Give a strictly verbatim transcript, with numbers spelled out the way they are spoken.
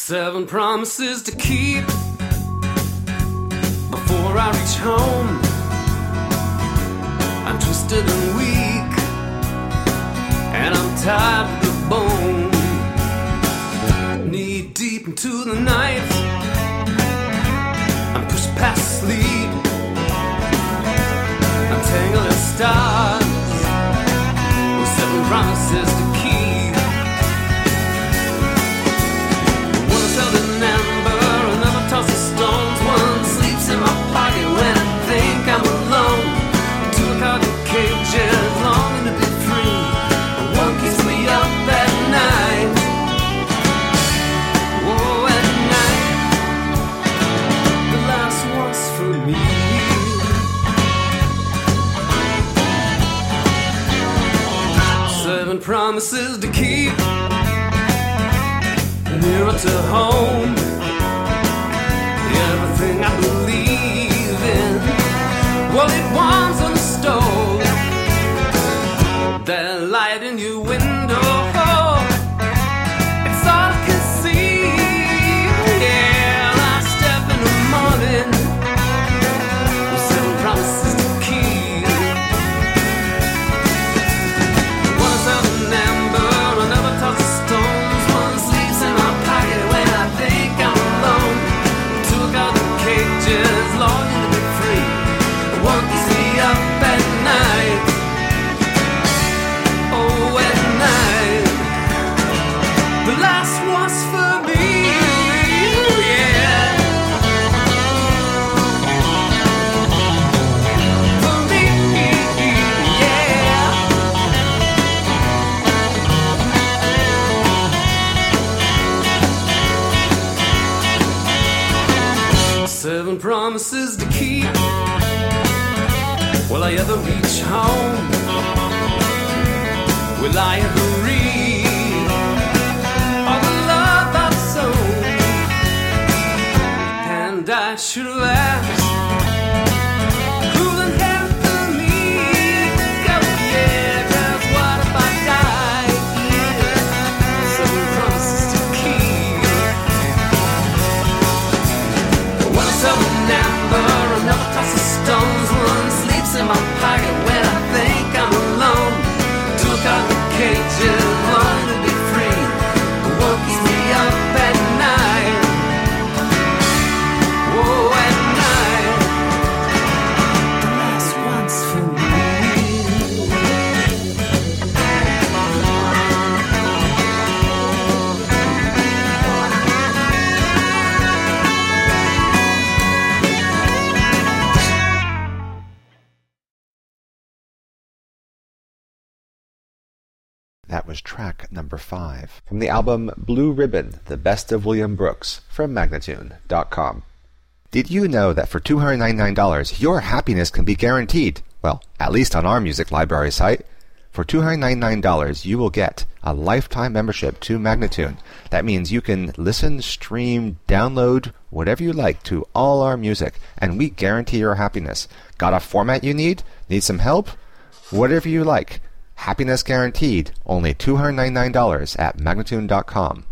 Seven promises to keep before I reach home. I'm twisted and weak, and I'm tired to the bone. Knee deep into the night, I'm pushed past sleep. I'm tangled in stars with seven promises to keep. One is held in amber, another tosses stones. One sleeps in my pocket when I think I'm alone. Two are caught in cages, longing to be free. One keeps me up at night. Oh, at night. The last one's for me. Seven promises to keep, nearer to home. Everything I believe in, well, it warms on the stove. That light in your window, it's all I can see. Yeah, I step in the morning with seven promises to keep. One is held in amber, another tosses stones. One sleeps in my pocket when I think I'm alone. Two are caught in cages, longing to be free. One keeps me up at night. Oh, at night. The last one's for me. Yeah. For me. Yeah. Seven promises to keep. Will I ever reach home? Will I ever read all the love I've sown? And I should have asked, who's in heaven for me? Oh yeah, 'cause what if I die here? Seven promises to keep. One is held in amber, another tosses stones. One sleeps in my pocket when I think I'm alone. Two are caught in cages, long to be free. One keeps me up at night. Whoa, at night. The last one's for me. That was track number five from the album Blue Ribbon, The Best of William Brooks from Magnatune dot com. Did you know that for two hundred ninety-nine dollars your happiness can be guaranteed? Well, at least on our music library site. For two hundred ninety-nine dollars you will get a lifetime membership to Magnatune. That means you can listen, stream, download, whatever you like to all our music, and we guarantee your happiness. Got a format you need? Need some help? Whatever you like. Happiness guaranteed, only two hundred ninety-nine dollars at Magnatune dot com.